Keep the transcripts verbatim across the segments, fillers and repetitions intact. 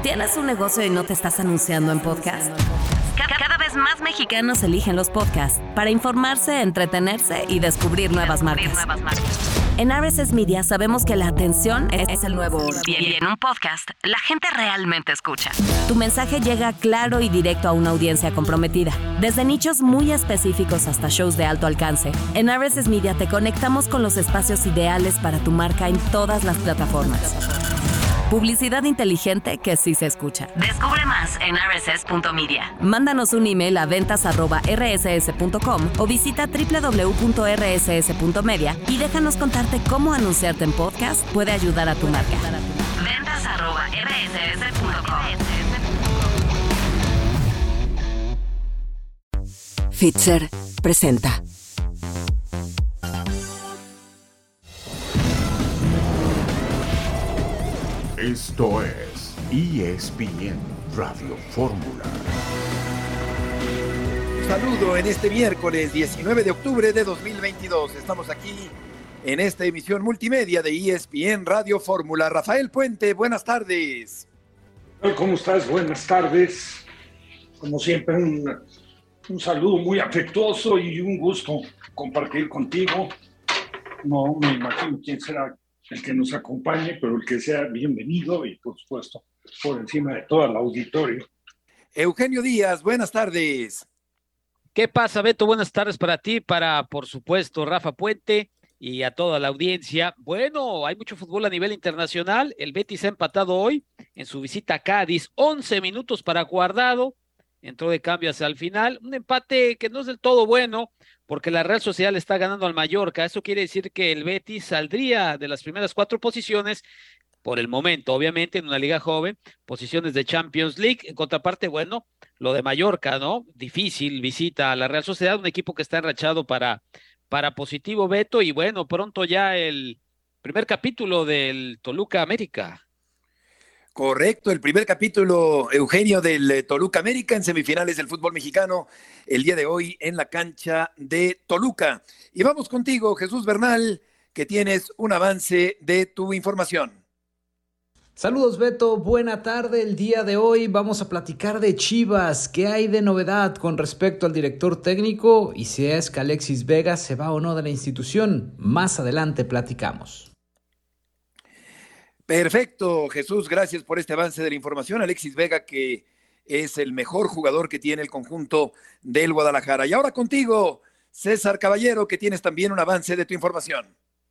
¿Tienes un negocio y no te estás anunciando en podcast? Cada, cada vez más mexicanos eligen los podcasts para informarse, entretenerse y descubrir nuevas marcas. Nuevas marcas. En R S S Media sabemos que la atención es, es el nuevo oro. Y en un podcast, la gente realmente escucha. Tu mensaje llega claro y directo a una audiencia comprometida. Desde nichos muy específicos hasta shows de alto alcance, en R S S Media te conectamos con los espacios ideales para tu marca en todas las plataformas. Publicidad inteligente que sí se escucha. Descubre más en r s s punto media. Mándanos un email a ventas arroba r s s punto com o visita doble u doble u doble u punto r s s punto media y déjanos contarte cómo anunciarte en podcast puede ayudar a tu marca. ventas arroba r s s punto com. Fitzer presenta. Esto es E S P N Radio Fórmula. Saludo en este miércoles diecinueve de octubre de dos mil veintidós. Estamos aquí en esta emisión multimedia de E S P N Radio Fórmula. Rafael Puente, buenas tardes. ¿Cómo estás? Buenas tardes. Como siempre, un, un saludo muy afectuoso y un gusto compartir contigo. No me imagino quién será el que nos acompañe, pero el que sea bienvenido y, por supuesto, por encima de todo el auditorio. Eugenio Díaz, buenas tardes. ¿Qué pasa, Beto? Buenas tardes para ti, para, por supuesto, Rafa Puente y a toda la audiencia. Bueno, hay mucho fútbol a nivel internacional. El Betis ha empatado hoy en su visita a Cádiz. once minutos para Guardado. Entró de cambio hacia el final. Un empate que no es del todo bueno, porque la Real Sociedad le está ganando al Mallorca. Eso quiere decir que el Betis saldría de las primeras cuatro posiciones, por el momento, obviamente, en una liga joven, posiciones de Champions League. En contraparte, bueno, lo de Mallorca, ¿no? Difícil visita a la Real Sociedad, un equipo que está enrachado para, para positivo, Beto, y bueno, pronto ya el primer capítulo del Toluca América. Correcto, el primer capítulo, Eugenio, del Toluca América en semifinales del fútbol mexicano, el día de hoy en la cancha de Toluca. Y vamos contigo, Jesús Bernal, que tienes un avance de tu información. Saludos, Beto, buena tarde. El día de hoy vamos a platicar de Chivas. ¿Qué hay de novedad con respecto al director técnico? Y si es que Alexis Vega se va o no de la institución. Más adelante platicamos. Perfecto, Jesús, gracias por este avance de la información. Alexis Vega, que es el mejor jugador que tiene el conjunto del Guadalajara. Y ahora contigo, César Caballero, que tienes también un avance de tu información.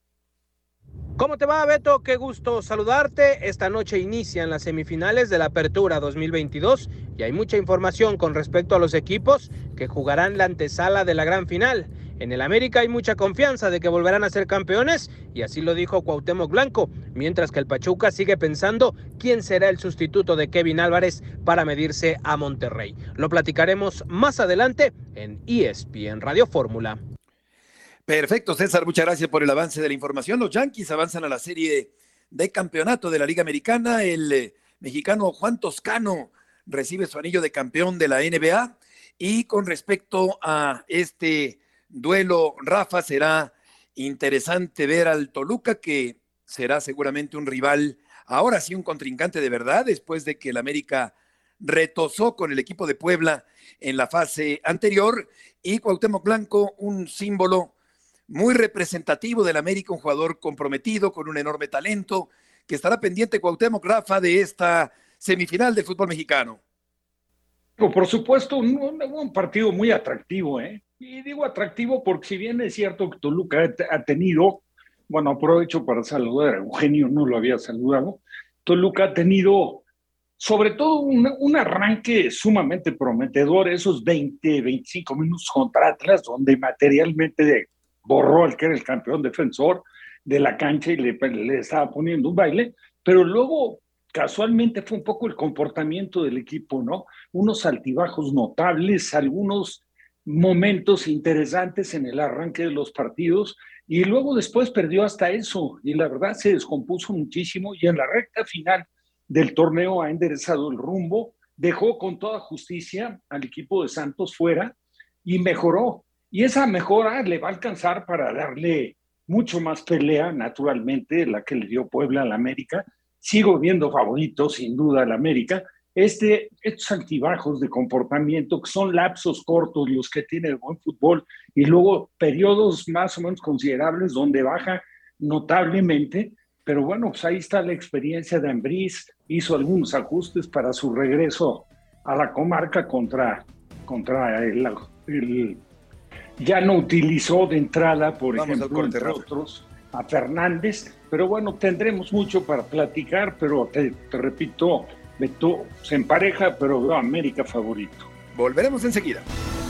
¿Cómo te va, Beto? Qué gusto saludarte. Esta noche inician las semifinales de la Apertura dos mil veintidós y hay mucha información con respecto a los equipos que jugarán la antesala de la gran final. En el América hay mucha confianza de que volverán a ser campeones y así lo dijo Cuauhtémoc Blanco, mientras que el Pachuca sigue pensando quién será el sustituto de Kevin Álvarez para medirse a Monterrey. Lo platicaremos más adelante en E S P N Radio Fórmula. Perfecto, César, muchas gracias por el avance de la información. Los Yankees avanzan a la serie de campeonato de la Liga Americana. El eh, mexicano Juan Toscano recibe su anillo de campeón de la N B A. Y con respecto a este duelo, Rafa, será interesante ver al Toluca, que será seguramente un rival, ahora sí un contrincante de verdad, después de que el América retosó con el equipo de Puebla en la fase anterior. Y Cuauhtémoc Blanco, un símbolo muy representativo del América, un jugador comprometido con un enorme talento, que estará pendiente, Cuauhtémoc, Rafa, de esta semifinal del fútbol mexicano. Por supuesto, un, un partido muy atractivo, ¿eh? Y digo atractivo porque si bien es cierto que Toluca ha tenido, bueno, aprovecho para saludar a Eugenio, no lo había saludado, Toluca ha tenido sobre todo un, un arranque sumamente prometedor, esos veinte, veinticinco minutos contra Atlas, donde materialmente borró al que era el campeón defensor de la cancha y le, le estaba poniendo un baile, pero luego casualmente fue un poco el comportamiento del equipo, ¿no? Unos altibajos notables, algunos momentos interesantes en el arranque de los partidos y luego después perdió hasta eso y la verdad se descompuso muchísimo y en la recta final del torneo ha enderezado el rumbo, dejó con toda justicia al equipo de Santos fuera y mejoró. Y esa mejora le va a alcanzar para darle mucho más pelea, naturalmente, la que le dio Puebla al América, sigo viendo favorito, sin duda, al América. Este, estos altibajos de comportamiento, que son lapsos cortos los que tiene el buen fútbol, y luego periodos más o menos considerables donde baja notablemente, pero bueno, pues ahí está la experiencia de Ambriz, hizo algunos ajustes para su regreso a la comarca contra, contra el, el ya no utilizó de entrada, por Vamos ejemplo, entre otros, a Fernández, pero bueno, tendremos mucho para platicar, pero te, te repito, Beto se empareja, pero veo a América favorito. Volveremos enseguida.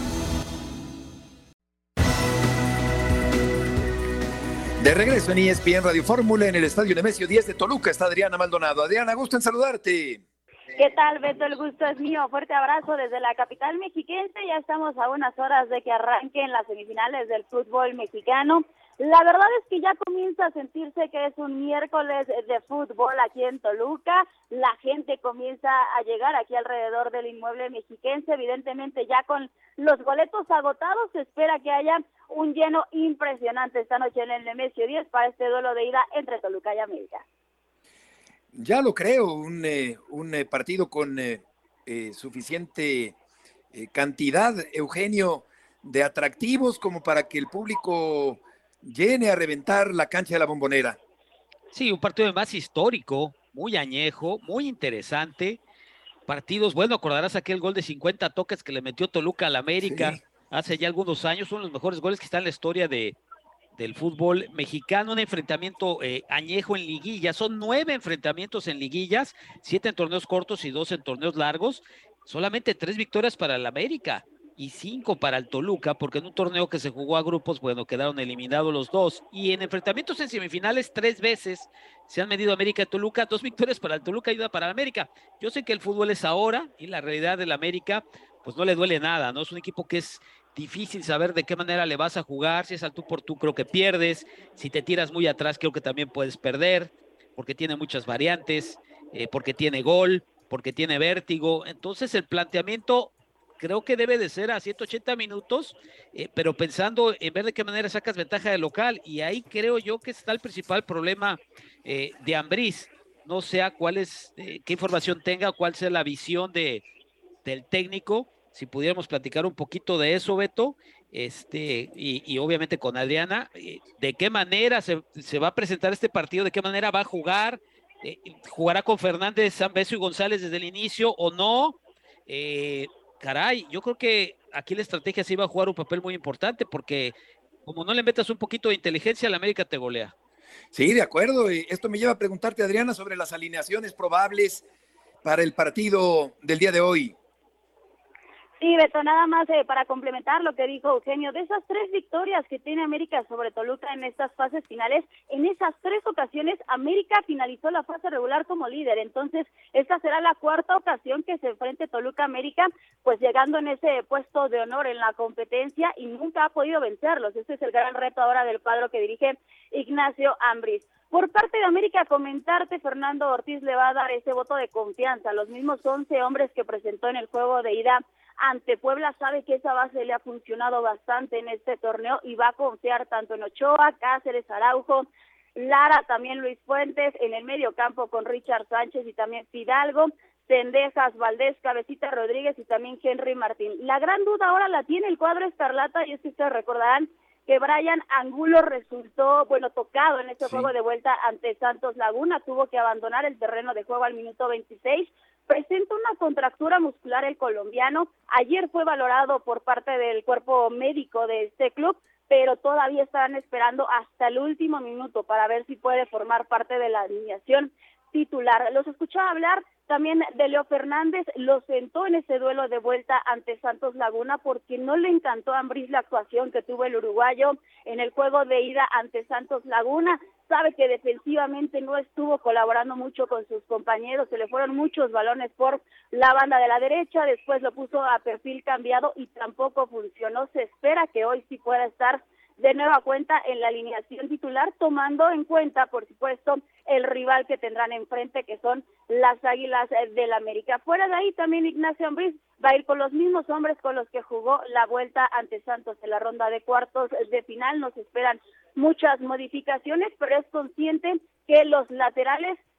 De regreso en E S P N Radio Fórmula, en el Estadio Nemesio diez de Toluca, está Adriana Maldonado. Adriana, gusto en saludarte. ¿Qué tal, Beto? El gusto es mío. Fuerte abrazo desde la capital mexiquense. Ya estamos a unas horas de que arranquen las semifinales del fútbol mexicano. La verdad es que ya comienza a sentirse que es un miércoles de fútbol aquí en Toluca. La gente comienza a llegar aquí alrededor del inmueble mexiquense. Evidentemente ya con los boletos agotados se espera que haya un lleno impresionante esta noche en el Nemesio diez para este duelo de ida entre Toluca y América. Ya lo creo, un, eh, un eh, partido con eh, eh, suficiente eh, cantidad, Eugenio, de atractivos como para que el público llene a reventar la cancha de la Bombonera. Sí, un partido más histórico, muy añejo, muy interesante. Partidos, bueno, acordarás aquel gol de cincuenta toques que le metió Toluca al América sí. hace ya algunos años, uno de los mejores goles que está en la historia de del fútbol mexicano, un enfrentamiento eh, añejo en liguillas, son nueve enfrentamientos en liguillas, siete en torneos cortos y dos en torneos largos, solamente tres victorias para el América y cinco para el Toluca, porque en un torneo que se jugó a grupos, bueno, quedaron eliminados los dos, y en enfrentamientos en semifinales tres veces se han medido América y Toluca, dos victorias para el Toluca y una para el América. Yo sé que el fútbol es ahora, y la realidad del América, pues no le duele nada, ¿no? Es un equipo que es difícil saber de qué manera le vas a jugar, si es al tú por tú creo que pierdes, si te tiras muy atrás creo que también puedes perder, porque tiene muchas variantes, eh, porque tiene gol, porque tiene vértigo, entonces el planteamiento creo que debe de ser a ciento ochenta minutos, eh, pero pensando en ver de qué manera sacas ventaja de local, y ahí creo yo que está el principal problema eh, de Ambriz, no sé a cuál es, eh, qué información tenga, cuál sea la visión de, del técnico. Si pudiéramos platicar un poquito de eso, Beto, este, y, y obviamente con Adriana, de qué manera se, se va a presentar este partido, de qué manera va a jugar, eh, jugará con Fernández, Zambeso y González desde el inicio o no, eh, caray, yo creo que aquí la estrategia sí va a jugar un papel muy importante, porque como no le metas un poquito de inteligencia, la América te golea. Sí, de acuerdo, y esto me lleva a preguntarte, Adriana, sobre las alineaciones probables para el partido del día de hoy. Sí, Beto, nada más eh, para complementar lo que dijo Eugenio, de esas tres victorias que tiene América sobre Toluca en estas fases finales, en esas tres ocasiones América finalizó la fase regular como líder, entonces esta será la cuarta ocasión que se enfrente Toluca-América, pues llegando en ese puesto de honor en la competencia y nunca ha podido vencerlos. Este es el gran reto ahora del cuadro que dirige Ignacio Ambriz. Por parte de América, comentarte, Fernando Ortiz le va a dar ese voto de confianza. Los mismos once hombres que presentó en el juego de ida ante Puebla sabe que esa base le ha funcionado bastante en este torneo y va a confiar tanto en Ochoa, Cáceres, Araujo, Lara, también Luis Fuentes, en el medio campo con Richard Sánchez y también Fidalgo, Cendejas, Valdés, Cabecita Rodríguez y también Henry Martín. La gran duda ahora la tiene el cuadro escarlata y es que ustedes recordarán que Brian Angulo resultó, bueno, tocado en este sí. juego de vuelta ante Santos Laguna, tuvo que abandonar el terreno de juego al minuto veintiséis, presenta una contractura muscular el colombiano, ayer fue valorado por parte del cuerpo médico de este club, pero todavía estarán esperando hasta el último minuto para ver si puede formar parte de la alineación titular. Los escuchaba hablar también de Leo Fernández, lo sentó en ese duelo de vuelta ante Santos Laguna porque no le encantó a Ambriz la actuación que tuvo el uruguayo en el juego de ida ante Santos Laguna. Sabe que defensivamente no estuvo colaborando mucho con sus compañeros, se le fueron muchos balones por la banda de la derecha, después lo puso a perfil cambiado y tampoco funcionó. Se espera que hoy sí pueda estar de nueva cuenta en la alineación titular, tomando en cuenta, por supuesto, el rival que tendrán enfrente, que son las Águilas del América. Fuera de ahí, también Ignacio Ambriz va a ir con los mismos hombres con los que jugó la vuelta ante Santos en la ronda de cuartos de final. Nos esperan muchas modificaciones, pero es consciente que los laterales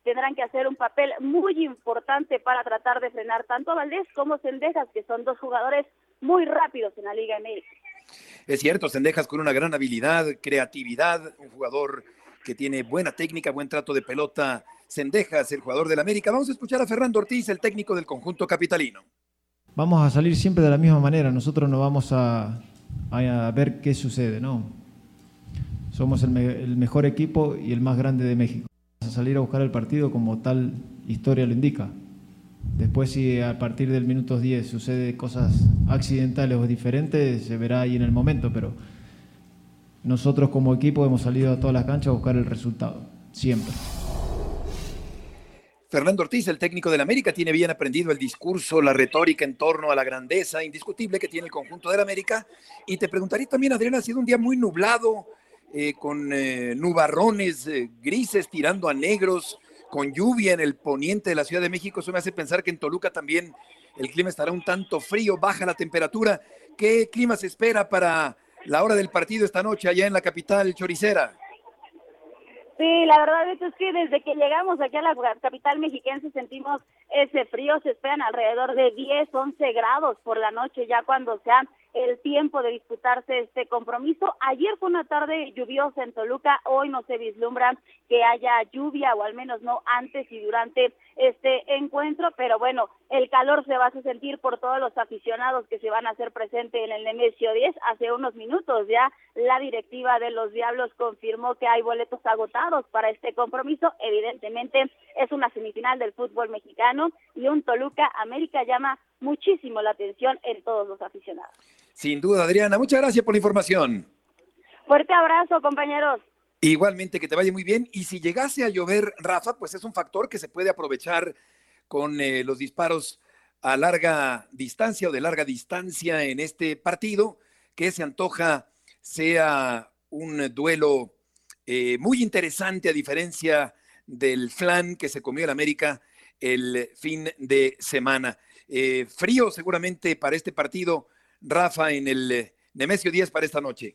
tendrán que hacer un papel muy importante para tratar de frenar tanto a Valdés como Cendejas, que son dos jugadores muy rápidos en la Liga M X. Es cierto, Cendejas con una gran habilidad, creatividad, un jugador que tiene buena técnica, buen trato de pelota. Cendejas, el jugador del América. Vamos a escuchar a Fernando Ortiz, el técnico del conjunto capitalino. Vamos a salir siempre de la misma manera, nosotros no vamos a, a ver qué sucede, ¿no? Somos el, me, el mejor equipo y el más grande de México. Vamos a salir a buscar el partido como tal historia lo indica. Después, si a partir del minuto diez sucede cosas accidentales o diferentes, se verá ahí en el momento, pero nosotros como equipo hemos salido a todas las canchas a buscar el resultado, siempre. Fernando Ortiz, el técnico del América, tiene bien aprendido el discurso, la retórica en torno a la grandeza indiscutible que tiene el conjunto del América. Y te preguntaría también, Adriana, ha sido un día muy nublado, eh, con eh, nubarrones eh, grises tirando a negros, con lluvia en el poniente de la Ciudad de México. Eso me hace pensar que en Toluca también el clima estará un tanto frío, baja la temperatura. ¿Qué clima se espera para la hora del partido esta noche allá en la capital choricera? Sí, la verdad es que desde que llegamos aquí a la capital mexiquense sentimos ese frío. Se esperan alrededor de diez, once grados por la noche ya cuando sea el tiempo de disputarse este compromiso. Ayer fue una tarde lluviosa en Toluca, hoy no se vislumbra que haya lluvia, o al menos no antes y durante este encuentro, pero bueno, el calor se va a sentir por todos los aficionados que se van a hacer presentes en el Nemesio diez. Hace unos minutos ya la directiva de los Diablos confirmó que hay boletos agotados para este compromiso. Evidentemente es una semifinal del fútbol mexicano y un Toluca América llama muchísimo la atención en todos los aficionados. Sin duda, Adriana, muchas gracias por la información. Fuerte abrazo, compañeros. Igualmente, que te vaya muy bien. Y si llegase a llover, Rafa, pues es un factor que se puede aprovechar con eh, los disparos a larga distancia o de larga distancia en este partido, que se antoja sea un duelo eh, muy interesante, a diferencia del flan que se comió el América el fin de semana. Eh, frío seguramente para este partido, Rafa, en el eh, Nemesio diez para esta noche.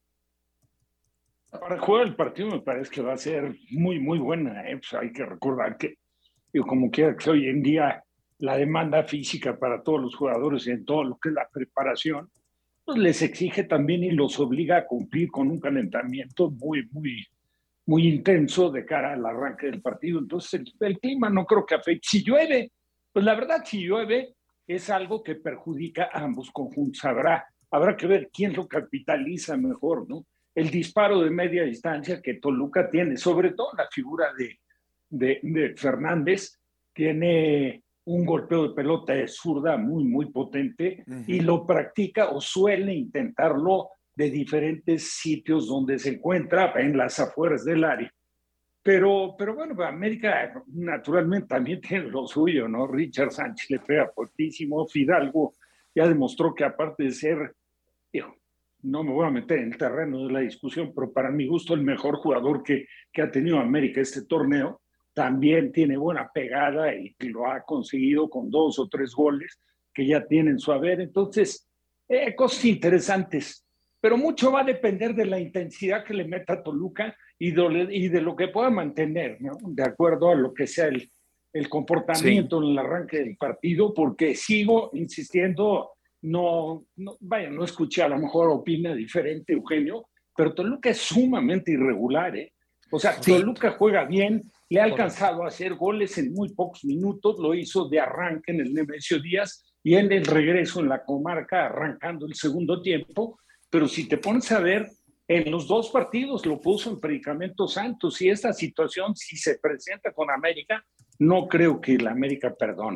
Para jugar el partido me parece que va a ser muy, muy buena. ¿eh? Pues hay que recordar que, yo como quiera que sea, hoy en día la demanda física para todos los jugadores en todo lo que es la preparación, pues les exige también y los obliga a cumplir con un calentamiento muy, muy, muy intenso de cara al arranque del partido. Entonces el, el clima no creo que afecte. Si llueve, pues la verdad, si llueve es algo que perjudica a ambos conjuntos. Habrá, habrá que ver quién lo capitaliza mejor, ¿no? El disparo de media distancia que Toluca tiene, sobre todo la figura de, de, de Fernández, tiene un golpeo de pelota de zurda muy, muy potente, uh-huh. y lo practica o suele intentarlo de diferentes sitios donde se encuentra en las afueras del área. Pero, pero bueno, América naturalmente también tiene lo suyo, ¿no? Richard Sánchez le pega fuertísimo, Fidalgo ya demostró que aparte de ser, digo, no me voy a meter en el terreno de la discusión, pero para mi gusto el mejor jugador que, que ha tenido América este torneo, también tiene buena pegada y lo ha conseguido con dos o tres goles que ya tienen su haber. Entonces, eh, cosas interesantes, pero mucho va a depender de la intensidad que le meta Toluca y de, y de lo que pueda mantener, ¿no? De acuerdo a lo que sea el, el comportamiento sí. en el arranque del partido, porque sigo insistiendo. No, no, vaya, no escuché, a lo mejor opina diferente Eugenio, pero Toluca es sumamente irregular, ¿eh? O sea, sí. Toluca juega bien, le ha alcanzado a hacer goles en muy pocos minutos, lo hizo de arranque en el Nemesio Díaz y en el regreso en la comarca, arrancando el segundo tiempo, pero si te pones a ver, en los dos partidos lo puso en Predicamento Santos, y esta situación, si se presenta con América, no creo que la América perdone.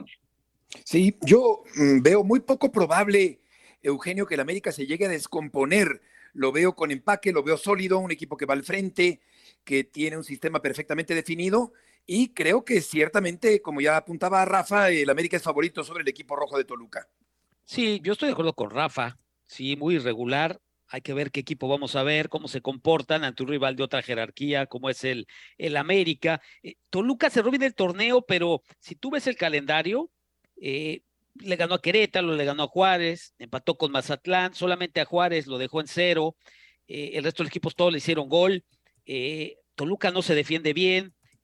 Sí, yo mmm, veo muy poco probable, Eugenio, que el América se llegue a descomponer. Lo veo con empaque, lo veo sólido, un equipo que va al frente, que tiene un sistema perfectamente definido, y creo que ciertamente, como ya apuntaba Rafa, el América es favorito sobre el equipo rojo de Toluca. Sí, yo estoy de acuerdo con Rafa, sí, muy irregular. Hay que ver qué equipo vamos a ver, cómo se comportan ante un rival de otra jerarquía, como es el, el América. Eh, Toluca cerró bien el torneo, pero si tú ves el calendario, Eh, le ganó a Querétaro, le ganó a Juárez, empató con Mazatlán, solamente a Juárez lo dejó en cero, eh, el resto de los equipos todos le hicieron gol, eh, Toluca no se defiende bien,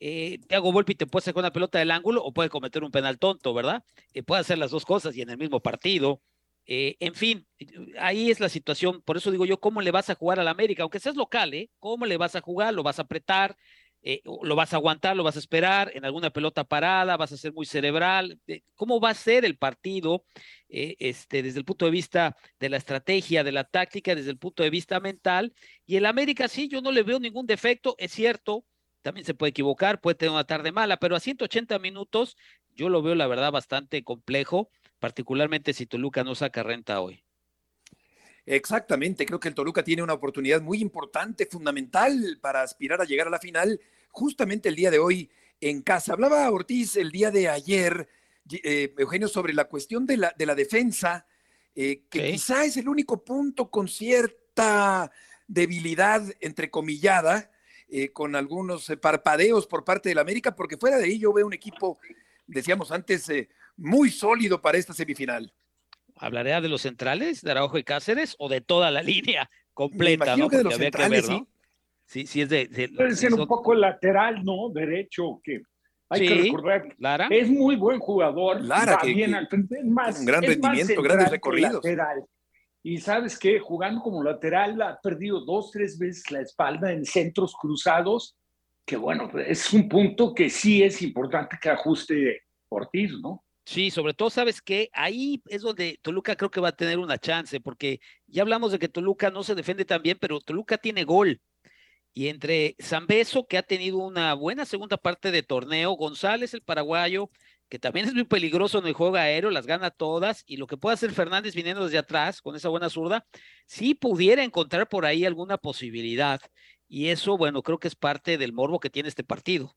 Eh, Thiago Volpi te puede sacar una pelota del ángulo o puede cometer un penal tonto, ¿verdad? Eh, puede hacer las dos cosas y en el mismo partido. Eh, en fin, ahí es la situación. Por eso digo yo, ¿cómo le vas a jugar al América? Aunque seas local, ¿eh? ¿Cómo le vas a jugar? ¿Lo vas a apretar? Eh, ¿Lo vas a aguantar? ¿Lo vas a esperar? ¿En alguna pelota parada? ¿Vas a ser muy cerebral? Eh, ¿Cómo va a ser el partido eh, este, desde el punto de vista de la estrategia, de la táctica, desde el punto de vista mental? Y el América, sí, yo no le veo ningún defecto, es cierto, también se puede equivocar, puede tener una tarde mala, pero a ciento ochenta minutos yo lo veo, la verdad, bastante complejo, particularmente si Toluca no saca renta hoy. Exactamente, creo que el Toluca tiene una oportunidad muy importante, fundamental para aspirar a llegar a la final, justamente el día de hoy en casa. Hablaba Ortiz el día de ayer, eh, Eugenio, sobre la cuestión de la, de la defensa, eh, que sí. quizá es el único punto con cierta debilidad entrecomillada, eh, con algunos eh, parpadeos por parte del América, porque fuera de ahí yo veo un equipo, decíamos antes, eh, muy sólido para esta semifinal. ¿Hablaré de los centrales, de Araujo y Cáceres, o de toda la línea completa? ¿no? Que de los centrales, ver, ¿no? Sí, sí, sí es de... de Puede sí ser son... un poco lateral, ¿no? Derecho, que hay sí, que recordar. Lara. Es muy buen jugador. Lara, va que, bien que, al frente. Es más, un gran es rendimiento, más grandes recorridos. Lateral. Y sabes qué, jugando como lateral ha perdido dos, tres veces la espalda en centros cruzados, que bueno, es un punto que sí es importante que ajuste Ortiz, ¿no? Sí, sobre todo, ¿sabes qué? Ahí es donde Toluca creo que va a tener una chance, porque ya hablamos de que Toluca no se defiende tan bien, pero Toluca tiene gol. Y entre Zambeso, que ha tenido una buena segunda parte de torneo, González, el paraguayo, que también es muy peligroso en el juego aéreo, las gana todas, y lo que puede hacer Fernández viniendo desde atrás, con esa buena zurda, sí pudiera encontrar por ahí alguna posibilidad. Y eso, bueno, creo que es parte del morbo que tiene este partido.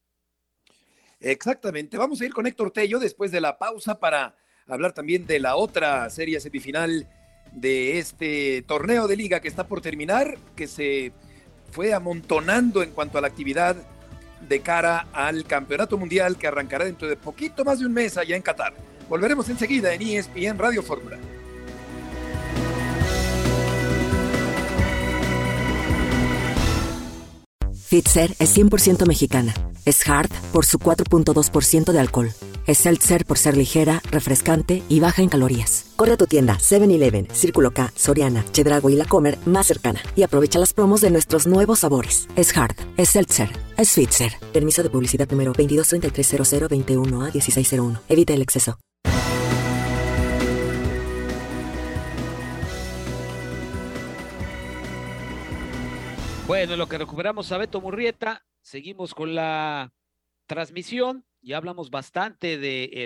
Exactamente. Vamos a ir con Héctor Tello después de la pausa para hablar también de la otra serie semifinal de este torneo de liga que está por terminar, que se fue amontonando en cuanto a la actividad de cara al campeonato mundial que arrancará dentro de poquito más de un mes allá en Qatar. Volveremos enseguida en E S P N Radio Fórmula. Fitzer es cien por ciento mexicana. Es Hard por su cuatro punto dos por ciento de alcohol. Es Seltzer por ser ligera, refrescante y baja en calorías. Corre a tu tienda seven eleven, Círculo K, Soriana, Chedraui y La Comer más cercana y aprovecha las promos de nuestros nuevos sabores. Es Hard, es Seltzer, es Fitzer. Permiso de publicidad número veintidós treinta y tres cero cero veintiuno a dieciséis cero uno. Evita el exceso. Bueno, en lo que recuperamos a Beto Murrieta, seguimos con la transmisión. Ya hablamos bastante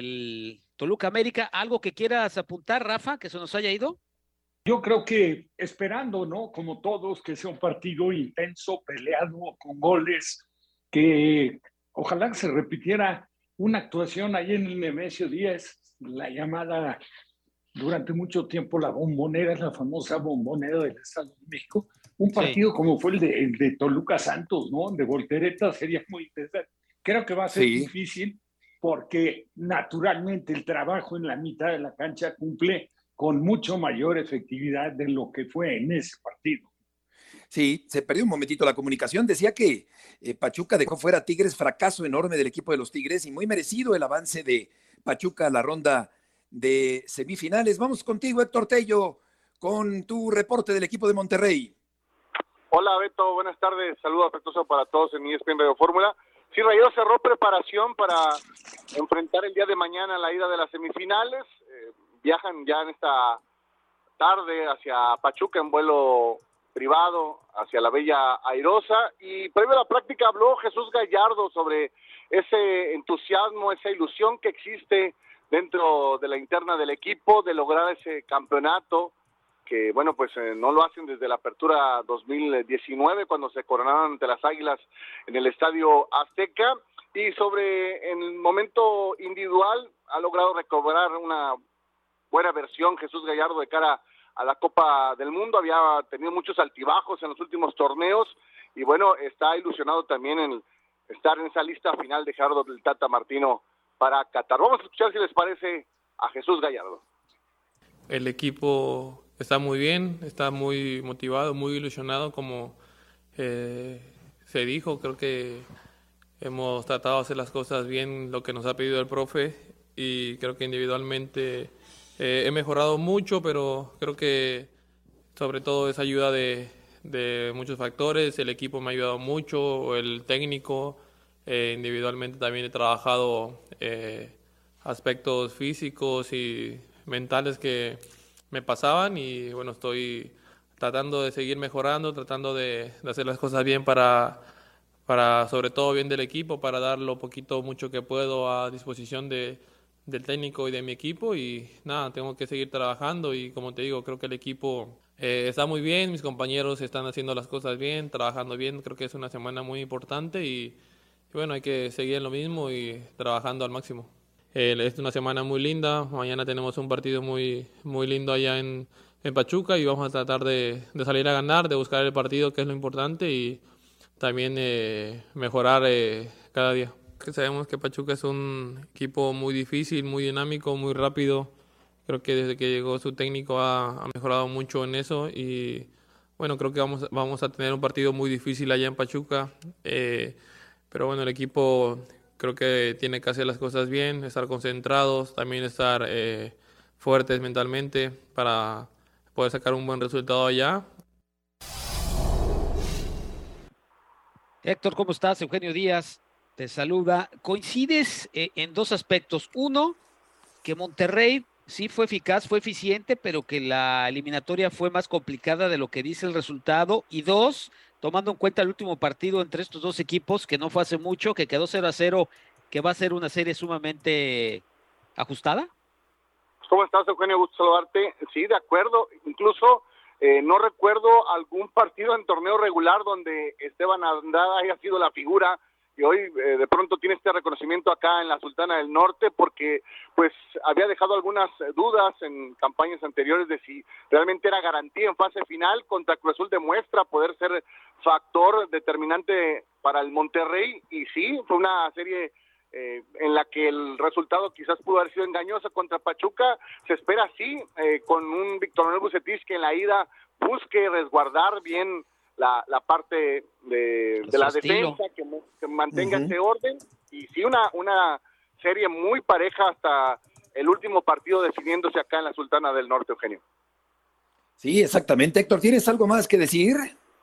del Toluca América. ¿Algo que quieras apuntar, Rafa, que se nos haya ido? Yo creo que esperando, ¿no? Como todos, que sea un partido intenso, peleado, con goles, que ojalá se repitiera una actuación ahí en el Nemesio diez, la llamada durante mucho tiempo la bombonera, la famosa bombonera del Estado de México. Un partido sí. como fue el de, el de Toluca Santos, ¿no? De voltereta sería muy interesante. Creo que va a ser sí. difícil porque naturalmente el trabajo en la mitad de la cancha cumple con mucho mayor efectividad de lo que fue en ese partido. Sí, se perdió un momentito la comunicación. Decía que eh, Pachuca dejó fuera a Tigres, fracaso enorme del equipo de los Tigres y muy merecido el avance de Pachuca a la ronda de semifinales. Vamos contigo, Héctor Tello, con tu reporte del equipo de Monterrey. Hola, Beto, buenas tardes. Saludos afectuosos para todos en E S P N Radio Fórmula. Sí, Rayados cerró preparación para enfrentar el día de mañana la ida de las semifinales. Eh, viajan ya en esta tarde hacia Pachuca en vuelo privado, hacia la Bella Airosa. Y previo a la práctica habló Jesús Gallardo sobre ese entusiasmo, esa ilusión que existe dentro de la interna del equipo de lograr ese campeonato, que bueno, pues eh, no lo hacen desde la apertura dos mil diecinueve, cuando se coronaron ante las Águilas en el Estadio Azteca, y sobre en el momento individual ha logrado recobrar una buena versión Jesús Gallardo de cara a la Copa del Mundo. Había tenido muchos altibajos en los últimos torneos, y bueno, está ilusionado también en estar en esa lista final de Gerardo del Tata Martino para Qatar. Vamos a escuchar si les parece a Jesús Gallardo. El equipo está muy bien, está muy motivado, muy ilusionado, como eh, se dijo. Creo que hemos tratado de hacer las cosas bien, lo que nos ha pedido el profe, y creo que individualmente eh, he mejorado mucho, pero creo que sobre todo es ayuda de, de muchos factores. El equipo me ha ayudado mucho, el técnico, eh, individualmente también he trabajado eh, aspectos físicos y mentales que me pasaban, y bueno, estoy tratando de seguir mejorando, tratando de, de hacer las cosas bien para, para, sobre todo bien del equipo, para dar lo poquito mucho que puedo a disposición de, del técnico y de mi equipo. Y nada, tengo que seguir trabajando, y como te digo, creo que el equipo eh, está muy bien, mis compañeros están haciendo las cosas bien, trabajando bien. Creo que es una semana muy importante, y, y bueno, hay que seguir en lo mismo y trabajando al máximo. Eh, es una semana muy linda, mañana tenemos un partido muy, muy lindo allá en, en Pachuca, y vamos a tratar de, de salir a ganar, de buscar el partido, que es lo importante, y también eh, mejorar eh, cada día. Sabemos que Pachuca es un equipo muy difícil, muy dinámico, muy rápido. Creo que desde que llegó su técnico ha, ha mejorado mucho en eso, y bueno, creo que vamos, vamos a tener un partido muy difícil allá en Pachuca, eh, pero bueno, el equipo creo que tiene que hacer las cosas bien, estar concentrados, también estar eh, fuertes mentalmente para poder sacar un buen resultado allá. Héctor, ¿cómo estás? Eugenio Díaz te saluda. ¿Coincides eh, en dos aspectos? Uno, que Monterrey sí fue eficaz, fue eficiente, pero que la eliminatoria fue más complicada de lo que dice el resultado. Y dos, tomando en cuenta el último partido entre estos dos equipos, que no fue hace mucho, que quedó cero a cero, que va a ser una serie sumamente ajustada. ¿Cómo estás, Eugenio? Gusto saludarte. Sí, de acuerdo. Incluso eh, no recuerdo algún partido en torneo regular donde Esteban Andrada haya sido la figura, y hoy eh, de pronto tiene este reconocimiento acá en la Sultana del Norte, porque pues había dejado algunas dudas en campañas anteriores de si realmente era garantía en fase final. Contra Cruz Azul demuestra poder ser factor determinante para el Monterrey, y sí, fue una serie eh, en la que el resultado quizás pudo haber sido engañoso. Contra Pachuca se espera sí, eh, con un Víctor Manuel Bucetich que en la ida busque resguardar bien La, la parte de, de la estilo. defensa, que, que mantenga Uh-huh. este orden, y sí una, una serie muy pareja hasta el último partido definiéndose acá en la Sultana del Norte, Eugenio. Sí, exactamente. Héctor, ¿tienes algo más que decir?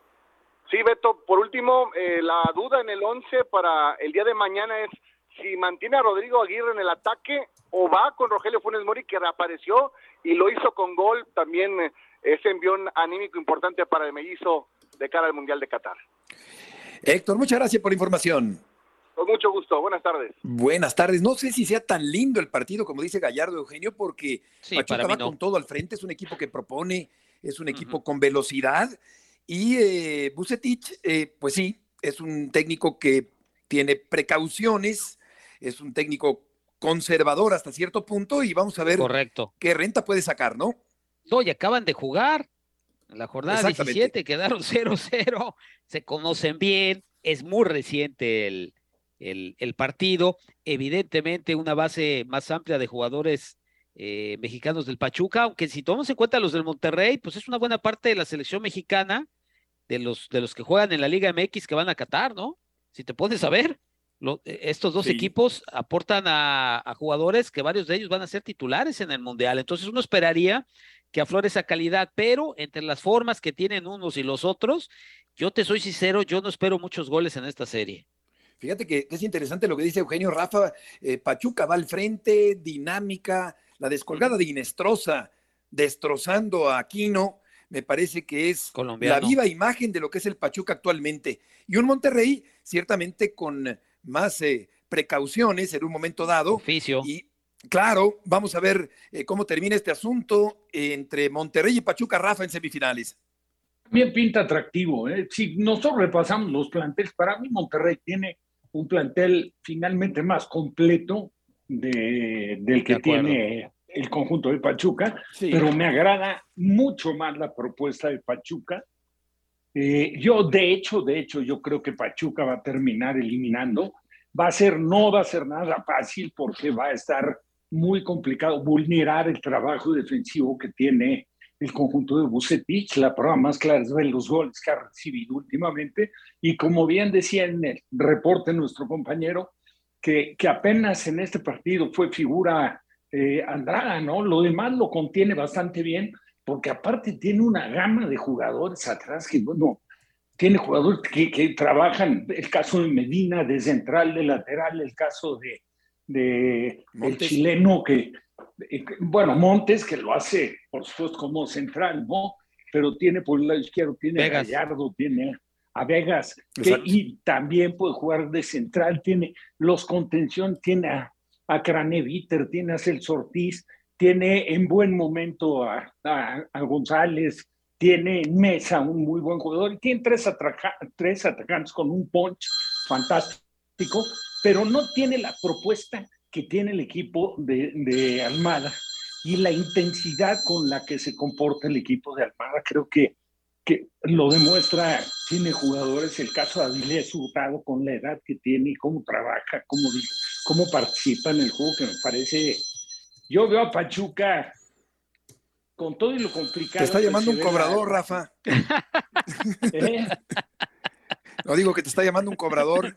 Sí, Beto, por último, eh, la duda en el once para el día de mañana es si mantiene a Rodrigo Aguirre en el ataque o va con Rogelio Funes Mori, que reapareció y lo hizo con gol. También eh, ese envión anímico importante para el mellizo de cara al Mundial de Qatar. Héctor, muchas gracias por la información. Con mucho gusto, buenas tardes. Buenas tardes. No sé si sea tan lindo el partido como dice Gallardo, Eugenio, porque Sí, Pachuca para mí va no. con todo al frente, es un equipo que propone, es un equipo Ujú. con velocidad, y eh, Bucetich, eh, pues sí, es un técnico que tiene precauciones, es un técnico conservador hasta cierto punto, y vamos a ver Correcto. qué renta puede sacar, ¿no? No, y acaban de jugar en la jornada Exactamente. diecisiete, quedaron cero cero, se conocen bien, es muy reciente el, el, el partido, evidentemente una base más amplia de jugadores eh, mexicanos del Pachuca, aunque si tomamos en cuenta los del Monterrey, pues es una buena parte de la selección mexicana, de los, de los que juegan en la Liga M X que van a Qatar, ¿no? Si te pones a ver, lo, estos dos Sí. equipos aportan a, a jugadores que varios de ellos van a ser titulares en el Mundial, entonces uno esperaría que aflore esa calidad, pero entre las formas que tienen unos y los otros, yo te soy sincero, yo no espero muchos goles en esta serie. Fíjate que es interesante lo que dice Eugenio. Rafa, eh, Pachuca va al frente, dinámica, la descolgada de Inestrosa, destrozando a Aquino, me parece que es Colombiano. la viva imagen de lo que es el Pachuca actualmente. Y un Monterrey, ciertamente con más eh, precauciones en un momento dado. Oficio. Y claro, vamos a ver eh, cómo termina este asunto eh, entre Monterrey y Pachuca, Rafa, en semifinales. Bien pinta atractivo, ¿eh? Si nosotros repasamos los planteles, para mí Monterrey tiene un plantel finalmente más completo de, del que De acuerdo. tiene el conjunto de Pachuca, Sí. pero me agrada mucho más la propuesta de Pachuca. Eh, yo, de hecho, de hecho, yo creo que Pachuca va a terminar eliminando. Va a ser, no va a ser nada fácil porque va a estar muy complicado vulnerar el trabajo defensivo que tiene el conjunto de Vucetich. La prueba más clara es ver los goles que ha recibido últimamente. Y como bien decía en el reporte nuestro compañero, que, que apenas en este partido fue figura eh, Andrada, ¿no? Lo demás lo contiene bastante bien, porque aparte tiene una gama de jugadores atrás que, bueno, tiene jugadores que, que trabajan, el caso de Medina de central, de lateral, el caso de, de el chileno que, eh, bueno, Montes, que lo hace, por supuesto, como central, ¿no? Pero tiene por el lado izquierdo, tiene Vegas. a Gallardo, tiene a Vegas, que, y también puede jugar de central, tiene los contención, tiene a, a Craneviter, tiene a Celso Ortiz, tiene en buen momento a, a, a González, tiene en Mesa un muy buen jugador, y tiene tres, atraca, tres atacantes con un punch fantástico, pero no tiene la propuesta que tiene el equipo de, de Almada y la intensidad con la que se comporta el equipo de Almada. Creo que, que lo demuestra, tiene jugadores, el caso de Avilés Hurtado con la edad que tiene y cómo trabaja, cómo, cómo participa en el juego, que me parece... Yo veo a Pachuca con todo y lo complicado. Te está llamando un cobrador, la... Rafa. ¿Eh? No digo que te está llamando un cobrador.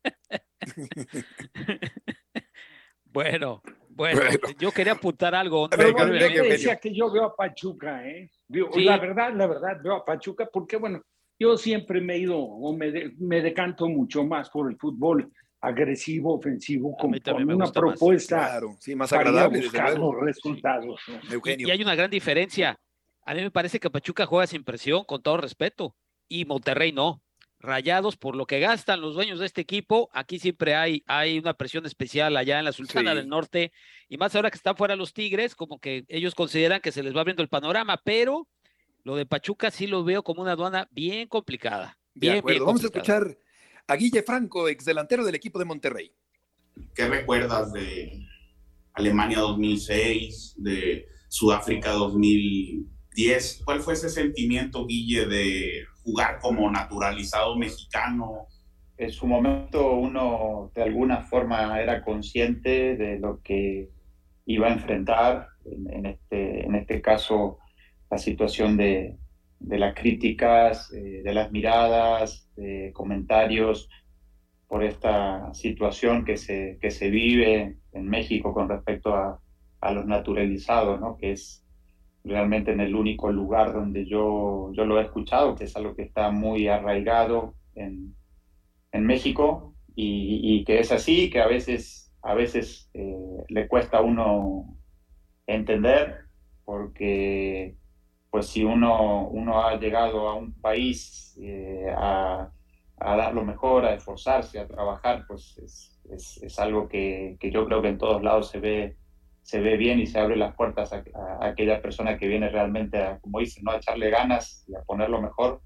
Bueno, bueno, bueno, yo quería apuntar algo. Pero bueno, yo te decía que yo veo a Pachuca, ¿eh? Sí. La verdad, la verdad, veo a Pachuca porque, bueno, yo siempre me he ido, o me, de, me decanto mucho más por el fútbol agresivo, ofensivo, con, con una propuesta más, claro, sí, más agradable, para buscar los resultados. Sí. ¿No? Y, y hay una gran diferencia. A mí me parece que Pachuca juega sin presión, con todo respeto, y Monterrey no. Rayados, por lo que gastan los dueños de este equipo, aquí siempre hay, hay una presión especial allá en la Sultana sí. del Norte, y más ahora que están fuera los Tigres, como que ellos consideran que se les va abriendo el panorama, pero lo de Pachuca sí lo veo como una aduana bien complicada. Bien, de acuerdo, bien vamos complicada. a escuchar a Guille Franco, ex delantero del equipo de Monterrey. ¿Qué recuerdas de Alemania dos mil seis, de Sudáfrica dos mil diez? ¿Cuál fue ese sentimiento, Guille, de jugar como naturalizado mexicano? En su momento uno de alguna forma era consciente de lo que iba a enfrentar, en, en, este, en este caso la situación de, de las críticas, eh, de las miradas, de comentarios por esta situación que se, que se vive en México con respecto a, a los naturalizados, ¿no? Que es realmente en el único lugar donde yo, yo lo he escuchado, que es algo que está muy arraigado en, en México y, y que es así, que a veces, a veces eh, le cuesta a uno entender, porque pues si uno, uno ha llegado a un país eh, a, a dar lo mejor, a esforzarse, a trabajar, pues es, es, es algo que, que yo creo que en todos lados se ve se ve bien y se abre las puertas a, a, a aquella persona que viene realmente, a, como dicen, ¿no? a echarle ganas y a ponerlo mejor.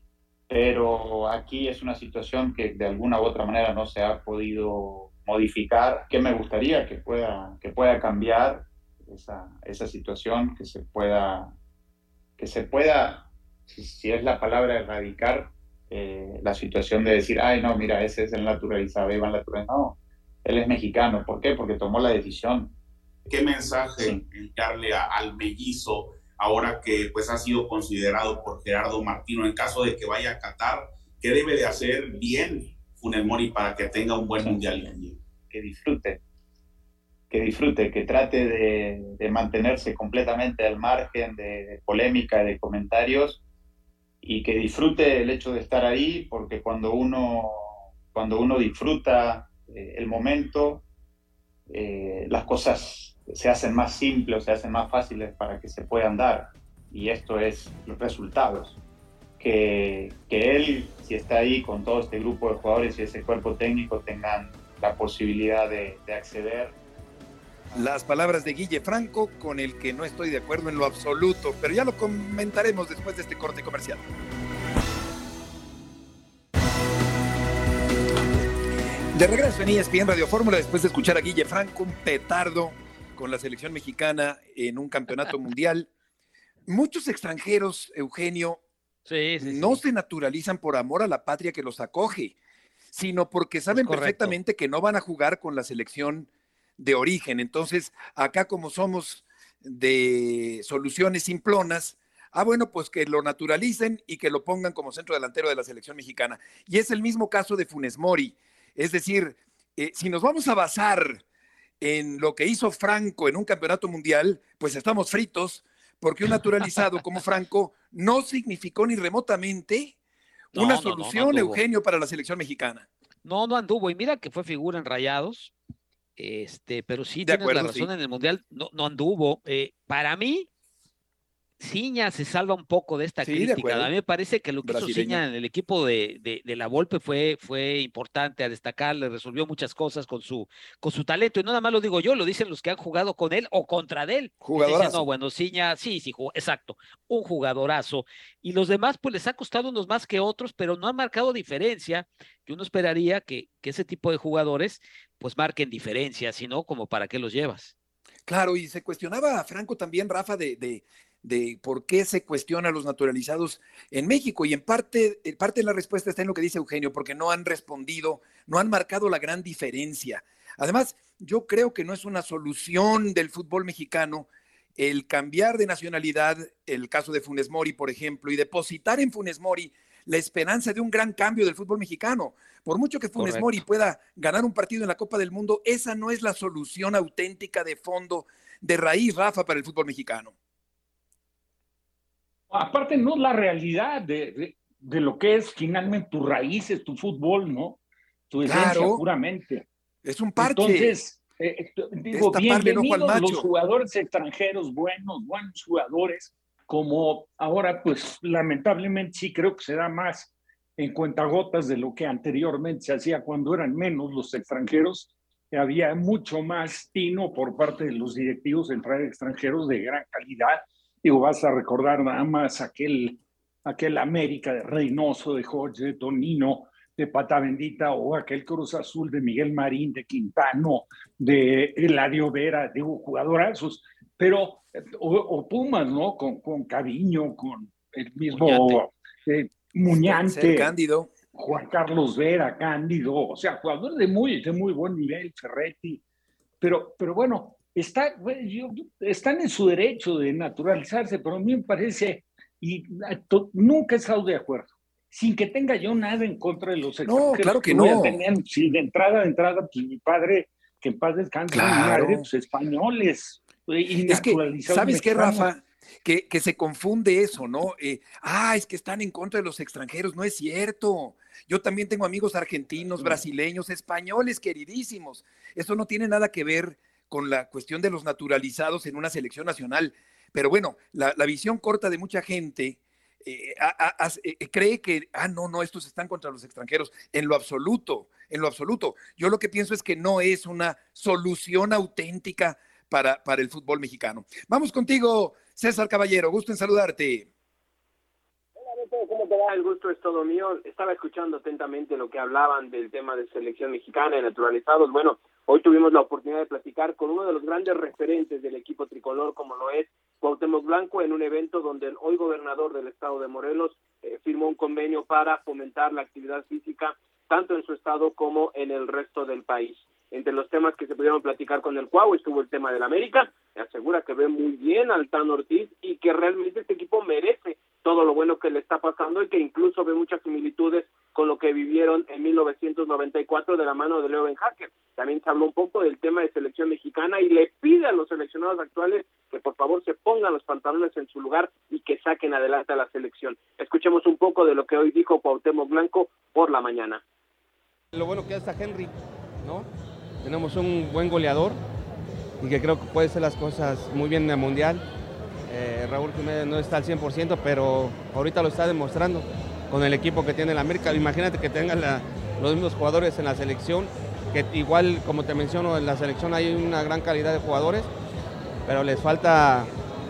Pero aquí es una situación que de alguna u otra manera no se ha podido modificar. ¿Qué me gustaría? Que pueda, que pueda cambiar esa, esa situación, que se pueda, que se pueda, si, si es la palabra, erradicar eh, la situación de decir, ay, no, mira, ese es el naturalizado, Iván naturalizado. No, él es mexicano. ¿Por qué? Porque tomó la decisión. ¿Qué mensaje darle al mellizo ahora que pues ha sido considerado por Gerardo Martino en caso de que vaya a Qatar? ¿Qué debe de hacer bien Funes Mori para que tenga un buen mundial? Que disfrute, que disfrute, que trate de, de mantenerse completamente al margen de, de polémica, de comentarios, y que disfrute el hecho de estar ahí, porque cuando uno, cuando uno disfruta eh, el momento, eh, las cosas se hacen más simples, se hacen más fáciles para que se puedan dar, y esto es los resultados. Que, que él, si está ahí con todo este grupo de jugadores y ese cuerpo técnico, tengan la posibilidad de, de acceder. Las palabras de Guille Franco, con el que no estoy de acuerdo en lo absoluto, pero ya lo comentaremos después de este corte comercial. De regreso en E S P N Radio Fórmula, después de escuchar a Guille Franco, un petardo con la selección mexicana en un campeonato mundial. Muchos extranjeros, Eugenio, sí, sí, no sí. se naturalizan por amor a la patria que los acoge, sino porque saben perfectamente que no van a jugar con la selección de origen. Entonces, acá como somos de soluciones simplonas, Ah, bueno, pues que lo naturalicen y que lo pongan como centro delantero de la selección mexicana. Y es el mismo caso de Funes Mori. Es decir, eh, si nos vamos a basar en lo que hizo Franco en un campeonato mundial, pues estamos fritos, porque un naturalizado como Franco no significó ni remotamente No, una no, no, no solución, anduvo. Eugenio, para la selección mexicana. No, no anduvo. Y mira que fue figura en Rayados. Este, pero sí, De tienes acuerdo, la razón, sí. en el Mundial no, no anduvo. Eh, para mí, Ciña se salva un poco de esta Sí, de crítica. acuerdo. A mí me parece que lo que hizo Brasileño. Ciña en el equipo de, de, de la Volpe fue, fue importante a destacar, le resolvió muchas cosas con su, con su talento. Y no nada más lo digo yo, lo dicen los que han jugado con él o contra de él. Jugadorazo. Dicen, no, bueno, Ciña, sí, sí, jugó, exacto, un jugadorazo. Y los demás, pues les ha costado unos más que otros, pero no han marcado diferencia. Y uno esperaría que, que ese tipo de jugadores, pues marquen diferencia, si no, como para qué los llevas. Claro, y se cuestionaba a Franco también, Rafa, de, de, de por qué se cuestiona a los naturalizados en México. Y en parte, en parte de la respuesta está en lo que dice Eugenio, porque no han respondido, no han marcado la gran diferencia. Además, yo creo que no es una solución del fútbol mexicano el cambiar de nacionalidad, el caso de Funes Mori, por ejemplo, y depositar en Funes Mori la esperanza de un gran cambio del fútbol mexicano. Por mucho que Funes Correcto. Mori pueda ganar un partido en la Copa del Mundo, esa no es la solución auténtica de fondo, de raíz, Rafa, para el fútbol mexicano. Aparte, no es la realidad de, de, de lo que es finalmente tus raíces, tu fútbol, ¿no? Tu esencia, Claro. puramente. Es un parche. Entonces, eh, digo, Esta parte, no, Juan bienvenidos Macho. los jugadores extranjeros, buenos, buenos jugadores, como ahora, pues, lamentablemente sí creo que se da más en cuentagotas de lo que anteriormente se hacía cuando eran menos los extranjeros. Había mucho más tino por parte de los directivos en traer extranjeros de gran calidad. Digo, vas a recordar nada más aquel, aquel América de Reynoso, de Jorge, de Tonino, de Pata Bendita, o aquel Cruz Azul de Miguel Marín, de Quintano, de Eladio Vera, digo, jugadorazos, pero, o, o Pumas, ¿no? Con, con Cariño, con el mismo Muñante. eh, Muñante, Ser Cándido. Juan Carlos Vera, Cándido, o sea, jugadores de muy, de muy buen nivel, Ferretti, pero, pero bueno, está, bueno, yo, están en su derecho de naturalizarse, pero a mí me parece, y to, nunca he estado de acuerdo, sin que tenga yo nada en contra de los extranjeros. claro que voy no. a tener, sí, de entrada, de entrada, pues mi padre, que en paz descanse, Claro. mi madre, pues españoles, y Es que, naturalizados ¿sabes qué, mexicanos. Rafa? Que, que se confunde eso, ¿no? Eh, ah, es que están en contra de los extranjeros. No es cierto. Yo también tengo amigos argentinos, brasileños, españoles queridísimos. Eso no tiene nada que ver con la cuestión de los naturalizados en una selección nacional. Pero bueno, la, la visión corta de mucha gente eh, a, a, a, eh, cree que, ah, no, no, estos están contra los extranjeros. En lo absoluto, en lo absoluto. Yo lo que pienso es que no es una solución auténtica para, para el fútbol mexicano. Vamos contigo, César Caballero, gusto en saludarte. Hola, Beto, ¿cómo te va? El gusto es todo mío. Estaba escuchando atentamente lo que hablaban del tema de selección mexicana y naturalizados. Bueno, hoy tuvimos la oportunidad de platicar con uno de los grandes referentes del equipo tricolor, como lo es Cuauhtémoc Blanco, en un evento donde el hoy gobernador del estado de Morelos eh, firmó un convenio para fomentar la actividad física tanto en su estado como en el resto del país. Entre los temas que se pudieron platicar con el Cuau estuvo el tema del América. Me asegura que ve muy bien al Tano Ortiz y que realmente este equipo merece todo lo bueno que le está pasando y que incluso ve muchas similitudes con lo que vivieron en mil novecientos noventa y cuatro de la mano de Leo Ben Hacker. También se habló un poco del tema de selección mexicana y le pide a los seleccionados actuales que por favor se pongan los pantalones en su lugar y que saquen adelante a la selección. Escuchemos un poco de lo que hoy dijo Cuauhtémoc Blanco por la mañana. Lo bueno que está Henry, ¿no? Tenemos un buen goleador y que creo que puede hacer las cosas muy bien en el Mundial. Eh, Raúl Jiménez no está al cien por ciento, pero ahorita lo está demostrando con el equipo que tiene el América. Imagínate que tengan la, los mismos jugadores en la selección, que igual, como te menciono, en la selección hay una gran calidad de jugadores, pero les falta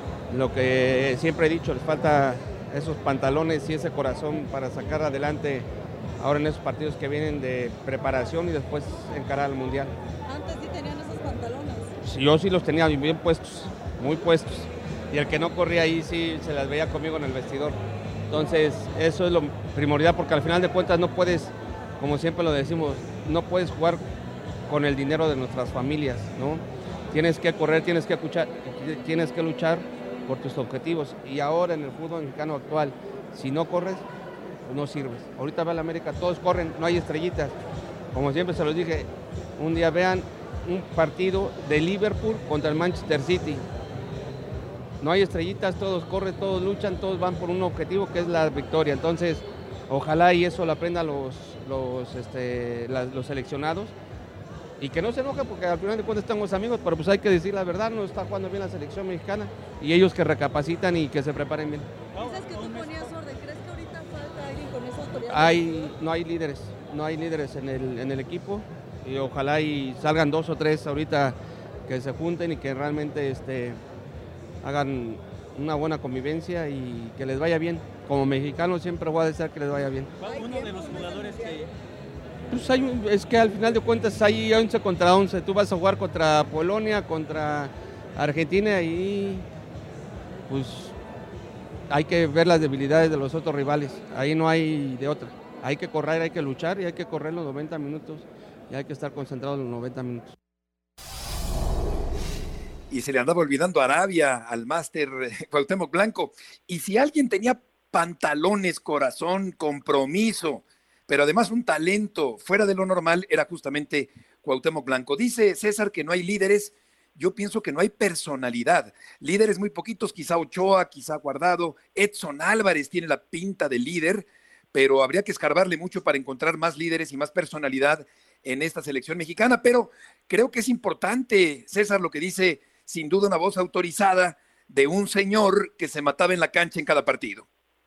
lo que siempre he dicho, les falta esos pantalones y ese corazón para sacar adelante ahora en esos partidos que vienen de preparación y después encarar al Mundial. Antes sí tenían esos pantalones. Yo sí los tenía bien puestos, muy puestos. Y el que no corría ahí sí se las veía conmigo en el vestidor. Entonces eso es lo primordial, porque al final de cuentas no puedes, como siempre lo decimos, no puedes jugar con el dinero de nuestras familias, ¿no? Tienes que correr, tienes que luchar, tienes que luchar por tus objetivos. Y ahora en el fútbol mexicano actual, si no corres, pues no sirves. Ahorita ve a la América, todos corren, no hay estrellitas. Como siempre se los dije, un día vean un partido de Liverpool contra el Manchester City. No hay estrellitas, todos corren, todos luchan, todos van por un objetivo que es la victoria. Entonces, ojalá y eso lo aprendan los, los, este, las, los seleccionados. Y que no se enojen porque al final de cuentas estamos amigos, pero pues hay que decir la verdad, no está jugando bien la selección mexicana y ellos que recapacitan y que se preparen bien. Dices que tú ponías orden, ¿crees que ahorita falta alguien con esa autoridad? Hay, no hay líderes, no hay líderes en el, en el equipo y ojalá y salgan dos o tres ahorita que se junten y que realmente este, hagan una buena convivencia y que les vaya bien. Como mexicano siempre voy a desear que les vaya bien. Uno de los jugadores que... Pues hay, es que al final de cuentas hay once contra once, tú vas a jugar contra Polonia, contra Argentina y pues hay que ver las debilidades de los otros rivales, ahí no hay de otra, hay que correr, hay que luchar y hay que correr los noventa minutos y hay que estar concentrados los noventa minutos. Y se le andaba olvidando a Arabia, al máster Cuauhtémoc Blanco, y si alguien tenía pantalones, corazón, compromiso, pero además un talento fuera de lo normal, era justamente Cuauhtémoc Blanco. Dice César que no hay líderes, yo pienso que no hay personalidad. Líderes muy poquitos, quizá Ochoa, quizá Guardado, Edson Álvarez tiene la pinta de líder, pero habría que escarbarle mucho para encontrar más líderes y más personalidad en esta selección mexicana, pero creo que es importante, César, lo que dice sin duda una voz autorizada de un señor que se mataba en la cancha en cada partido.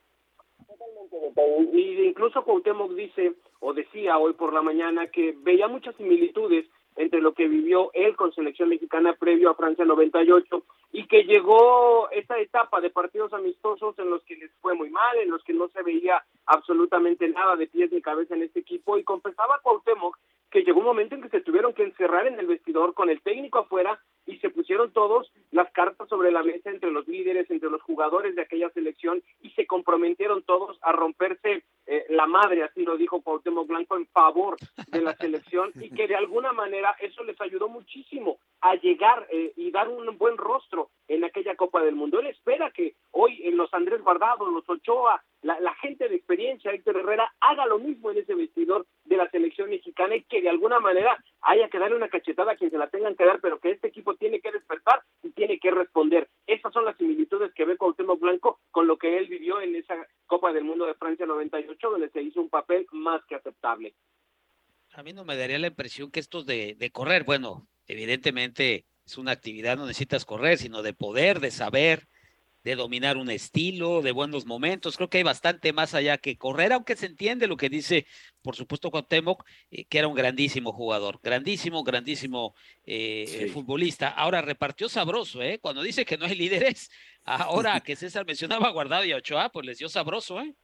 Y incluso Cuauhtémoc dice, o decía hoy por la mañana, que veía muchas similitudes entre lo que vivió él con selección mexicana previo a Francia noventa y ocho, y que llegó esta etapa de partidos amistosos en los que les fue muy mal, en los que no se veía absolutamente nada de pies ni cabeza en este equipo, y confesaba Cuauhtémoc que llegó un momento en que se tuvieron que encerrar en el vestidor con el técnico afuera y se pusieron todos las cartas sobre la mesa entre los líderes, entre los jugadores de aquella selección, y se comprometieron todos a romperse eh, la madre, así lo dijo Cuauhtémoc Blanco, en favor de la selección, y que de alguna manera eso les ayudó muchísimo a llegar eh, y dar un buen rostro en aquella Copa del Mundo. Él espera que hoy en los Andrés Guardado, los Ochoa, la, la gente de experiencia, Héctor Herrera, haga lo mismo en ese vestidor de la selección mexicana y que de alguna manera haya que darle una cachetada a quien se la tengan que dar, pero que este equipo tiene que despertar y tiene que responder. Esas son las similitudes que ve Cuauhtémoc Blanco con lo que él vivió en esa Copa del Mundo de Francia noventa y ocho, donde se hizo un papel más que aceptable. A mí no me daría la impresión que estos de, de correr, bueno, evidentemente es una actividad, no necesitas correr, sino de poder, de saber, de dominar un estilo, de buenos momentos. Creo que hay bastante más allá que correr, aunque se entiende lo que dice, por supuesto, Cuauhtémoc, eh, que era un grandísimo jugador, grandísimo, grandísimo eh, sí. futbolista. Ahora repartió sabroso, ¿eh? Cuando dice que no hay líderes, ahora que César mencionaba a Guardado y a Ochoa, pues les dio sabroso, ¿eh?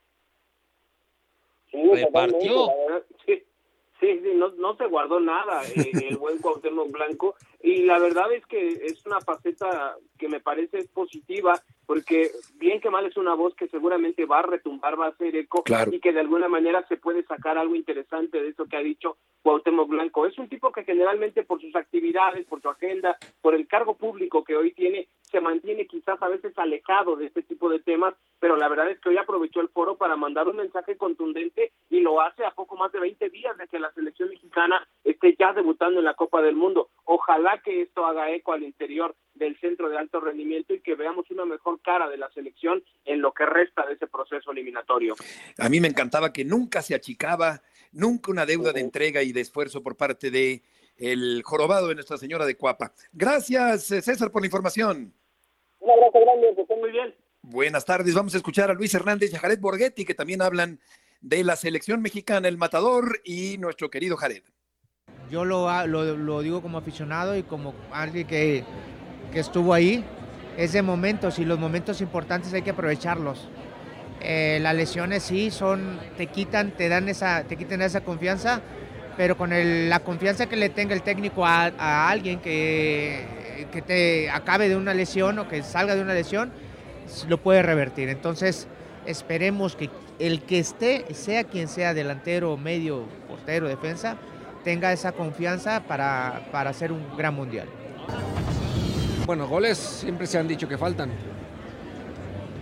Sí, repartió. Sí. Sí, sí, no, no se guardó nada eh, el buen Cuauhtémoc Blanco, y la verdad es que es una faceta que me parece positiva, porque bien que mal es una voz que seguramente va a retumbar, va a hacer eco, claro, y que de alguna manera se puede sacar algo interesante de eso que ha dicho Cuauhtémoc Blanco. Es un tipo que generalmente por sus actividades, por su agenda, por el cargo público que hoy tiene, se mantiene quizás a veces alejado de este tipo de temas, pero la verdad es que hoy aprovechó el foro para mandar un mensaje contundente, y lo hace a poco más de veinte días de que la selección mexicana esté ya debutando en la Copa del Mundo. Ojalá que esto haga eco al interior del centro de alto rendimiento y que veamos una mejor cara de la selección en lo que resta de ese proceso eliminatorio. A mí me encantaba que nunca se achicaba, nunca una deuda de entrega y de esfuerzo por parte de el jorobado de Nuestra Señora de Cuapa. Gracias, César, por la información. Un abrazo grande, que estén muy bien. Buenas tardes, vamos a escuchar a Luis Hernández y a Jared Borghetti, que también hablan de la selección mexicana, el matador y nuestro querido Jared. Yo lo, lo, lo digo como aficionado y como alguien que, que estuvo ahí, es de momentos, y los momentos importantes hay que aprovecharlos. Eh, las lesiones sí son, te quitan, te dan esa, te quitan esa confianza, pero con el, la confianza que le tenga el técnico a, a alguien que, que te acabe de una lesión o que salga de una lesión, lo puede revertir. Entonces esperemos que el que esté, sea quien sea, delantero, medio, portero, defensa, tenga esa confianza para, para hacer un gran mundial. Bueno, goles siempre se han dicho que faltan.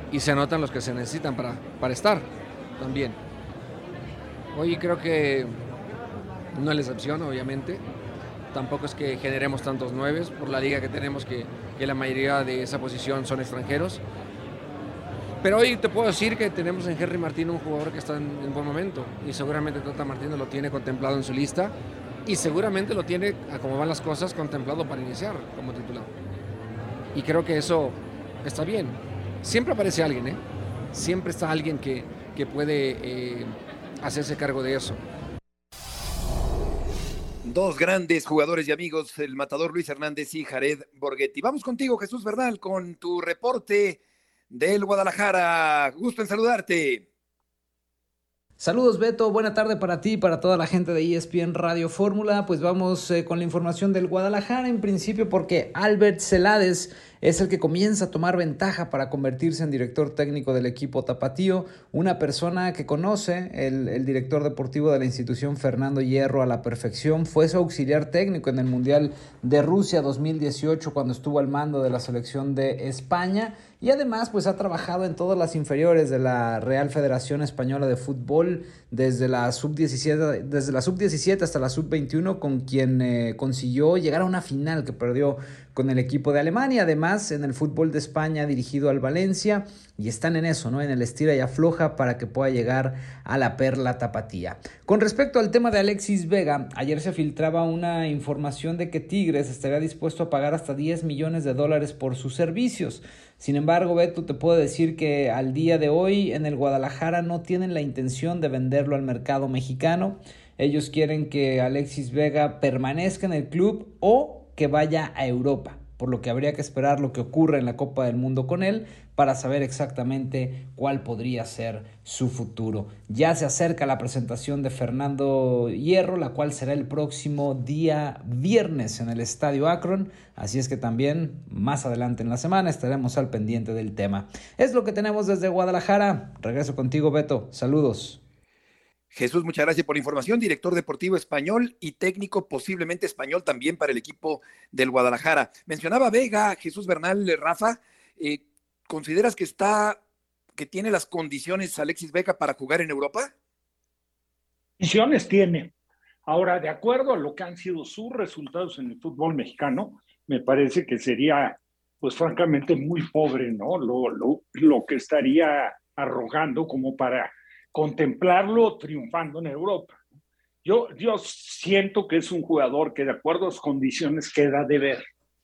y se anotan los que se necesitan para, para estar también. Hoy creo que no es la excepción, obviamente. Tampoco es que generemos tantos nueves por la liga que tenemos, que, que la mayoría de esa posición son extranjeros. Pero hoy te puedo decir que tenemos en Henry Martín un jugador que está en, en buen momento, y seguramente Tata Martino lo tiene contemplado en su lista, y seguramente lo tiene, a como van las cosas, contemplado para iniciar como titular. Y creo que eso está bien. Siempre aparece alguien, ¿eh? Siempre está alguien que, que puede eh, hacerse cargo de eso. Dos grandes jugadores y amigos, el matador Luis Hernández y Jared Borghetti. Vamos contigo, Jesús Bernal, con tu reporte del Guadalajara. Gusto en saludarte. Saludos, Beto, buena tarde para ti y para toda la gente de E S P N Radio Fórmula. Pues vamos eh, con la información del Guadalajara en principio, porque Albert Celades es el que comienza a tomar ventaja para convertirse en director técnico del equipo tapatío, una persona que conoce el, el director deportivo de la institución, Fernando Hierro, a la perfección. Fue su auxiliar técnico en el Mundial de Rusia dos mil dieciocho cuando estuvo al mando de la selección de España, y además pues ha trabajado en todas las inferiores de la Real Federación Española de Fútbol, desde la sub diecisiete, desde la sub diecisiete hasta la sub veintiuno, con quien eh, consiguió llegar a una final que perdió con el equipo de Alemania. Además, en el fútbol de España ha dirigido al Valencia, y están en eso, ¿no? En el estira y afloja para que pueda llegar a la perla tapatía. Con respecto al tema de Alexis Vega, ayer se filtraba una información de que Tigres estaría dispuesto a pagar hasta diez millones de dólares por sus servicios. Sin embargo, Beto, te puedo decir que al día de hoy en el Guadalajara no tienen la intención de venderlo al mercado mexicano. Ellos quieren que Alexis Vega permanezca en el club o que vaya a Europa, por lo que habría que esperar lo que ocurra en la Copa del Mundo con él para saber exactamente cuál podría ser su futuro. Ya se acerca la presentación de Fernando Hierro, la cual será el próximo día viernes en el Estadio Akron, así es que también más adelante en la semana estaremos al pendiente del tema. Es lo que tenemos desde Guadalajara. Regreso contigo, Beto. Saludos. Jesús, muchas gracias por la información, director deportivo español y técnico posiblemente español también para el equipo del Guadalajara. Mencionaba Vega, Jesús Bernal, Rafa, eh, ¿consideras que está, que tiene las condiciones Alexis Vega para jugar en Europa? Condiciones tiene. Ahora, de acuerdo a lo que han sido sus resultados en el fútbol mexicano, me parece que sería, pues francamente, muy pobre, ¿no? Lo, lo, lo que estaría arrojando como para contemplarlo triunfando en Europa. Yo, yo siento que es un jugador que de acuerdo a sus condiciones queda de ver.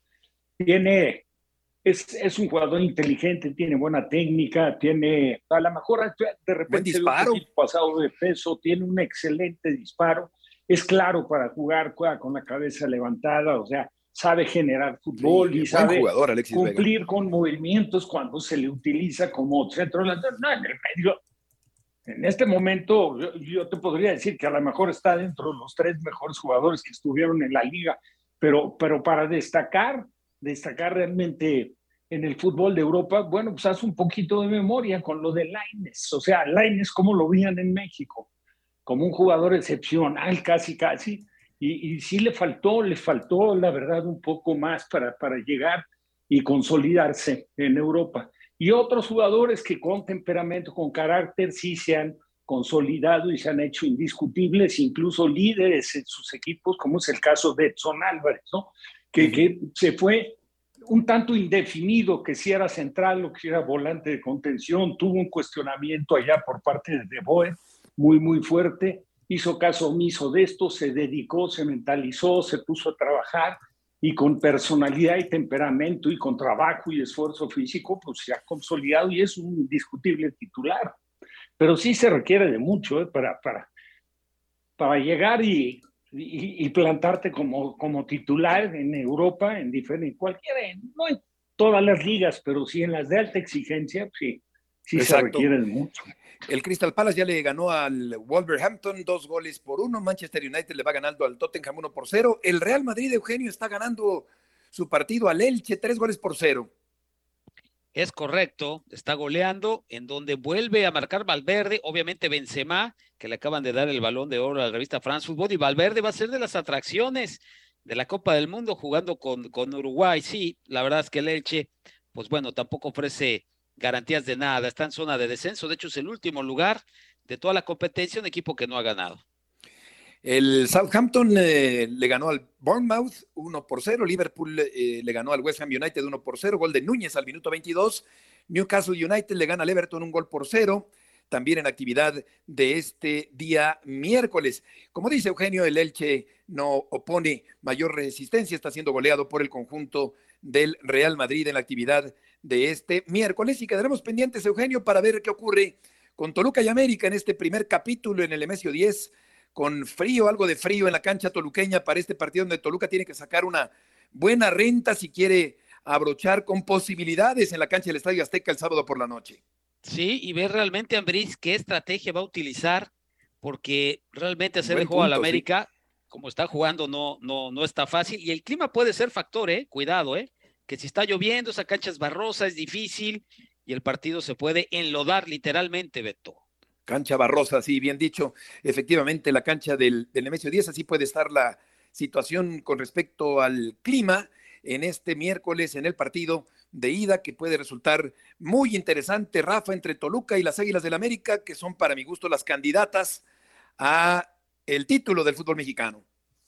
Tiene, es, es un jugador inteligente, tiene buena técnica, tiene, a lo mejor de repente disparo. Un pasado de peso, tiene un excelente disparo, es claro para jugar, juega con la cabeza levantada, o sea, sabe generar fútbol sí, y sabe jugador, cumplir Vega. Con movimientos cuando se le utiliza como centro delantero. No, en el medio. En este momento, yo, yo te podría decir que a lo mejor está dentro de los tres mejores jugadores que estuvieron en la liga, pero, pero para destacar, destacar realmente en el fútbol de Europa, bueno, pues haz un poquito de memoria con lo de Lainez. O sea, Lainez, ¿cómo lo veían en México? Como un jugador excepcional, casi, casi, y, y sí le faltó, le faltó, la verdad, un poco más para, para llegar y consolidarse en Europa. Y otros jugadores que con temperamento, con carácter, sí se han consolidado y se han hecho indiscutibles, incluso líderes en sus equipos, como es el caso de Edson Álvarez, ¿no? Que, que se fue un tanto indefinido, que si era central o que si era volante de contención, tuvo un cuestionamiento allá por parte de De Boer, muy, muy fuerte, hizo caso omiso de esto, se dedicó, se mentalizó, se puso a trabajar, y con personalidad y temperamento y con trabajo y esfuerzo físico, pues se ha consolidado y es un indiscutible titular. Pero sí se requiere de mucho ¿eh? para, para, para llegar y, y, y plantarte como, como titular en Europa, en diferentes, cualquiera, no en todas las ligas, pero sí en las de alta exigencia, sí, sí se requiere de mucho. El Crystal Palace ya le ganó al Wolverhampton dos goles por uno. Manchester United le va ganando al Tottenham uno por cero. El Real Madrid, Eugenio, está ganando su partido al Elche tres goles por cero. Es correcto, está goleando, en donde vuelve a marcar Valverde, obviamente Benzema, que le acaban de dar el Balón de Oro a la revista France Football, y Valverde va a ser de las atracciones de la Copa del Mundo jugando con, con Uruguay. Sí, la verdad es que el Elche, pues bueno, tampoco ofrece garantías de nada, está en zona de descenso, de hecho es el último lugar de toda la competencia, un equipo que no ha ganado. El Southampton eh, le ganó al Bournemouth uno por cero, Liverpool eh, le ganó al West Ham United uno por cero, gol de Núñez al minuto veintidós, Newcastle United le gana al Everton un gol por cero, también en actividad de este día miércoles. Como dice Eugenio, el Elche no opone mayor resistencia, está siendo goleado por el conjunto del Real Madrid en la actividad de este miércoles y quedaremos pendientes, Eugenio, para ver qué ocurre con Toluca y América en este primer capítulo en el Nemesio diez, con frío, algo de frío en la cancha toluqueña para este partido donde Toluca tiene que sacar una buena renta si quiere abrochar con posibilidades en la cancha del Estadio Azteca el sábado por la noche. Sí, y ver realmente, Ambriz, qué estrategia va a utilizar, porque realmente hacer el Buen juego punto, al América, sí. como está jugando, no, no, no está fácil, y el clima puede ser factor, eh, cuidado, eh, que si está lloviendo, esa cancha es barrosa, es difícil, y el partido se puede enlodar literalmente, Beto. Cancha barrosa, sí, bien dicho. Efectivamente, la cancha del, del Nemesio diez, así puede estar la situación con respecto al clima en este miércoles en el partido de ida, que puede resultar muy interesante, Rafa, entre Toluca y las Águilas del América, que son para mi gusto las candidatas a el título del fútbol mexicano.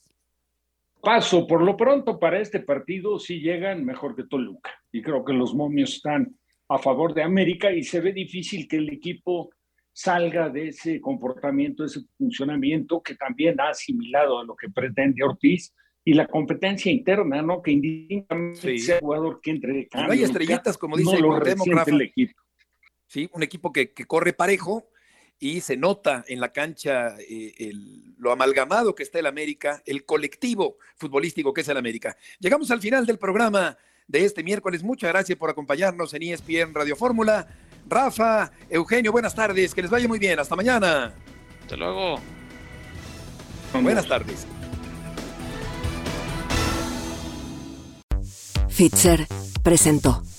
Paso, por lo pronto para este partido sí llegan mejor que Toluca, y creo que los momios están a favor de América y se ve difícil que el equipo salga de ese comportamiento, de ese funcionamiento que también ha asimilado a lo que pretende Ortiz y la competencia interna, ¿no? Que indistintamente sí. sea jugador que entre de cambio. No hay estrellitas, como dice no lo Cuauhtémoc, resiente Rafa. el equipo. Sí, un equipo que, que corre parejo y se nota en la cancha eh, el, lo amalgamado que está el América, el colectivo futbolístico que es el América. Llegamos al final del programa de este miércoles. Muchas gracias por acompañarnos en E S P N Radio Fórmula. Rafa, Eugenio, buenas tardes, que les vaya muy bien, hasta mañana. Hasta luego. Buenas tardes. Fitzer presentó